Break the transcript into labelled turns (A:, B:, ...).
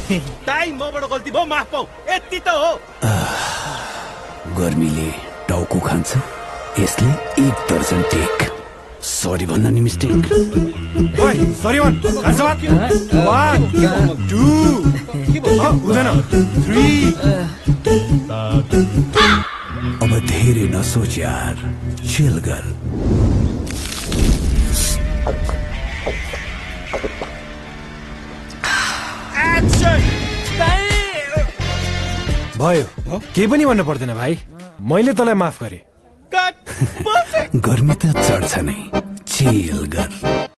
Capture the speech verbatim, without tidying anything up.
A: दाइ मबाट गल्ती भयो, माफ पाऊ, यति त हो।
B: गर्मीले टाउको खान्छ, यसले एक दर्जन टेक। सरी भन्न नि मिस्टेक।
C: ओइ सरी भन्, धन्यवाद। वन टू हुँदैन, थ्री।
B: अब धेरै नसोच यार, चिल गर।
C: भयो, केही पनि भन्नु पर्दैन भाइ, मैले तँलाई माफ गरेँ।
B: गर्मी त चढ्छ नै, चिल गर।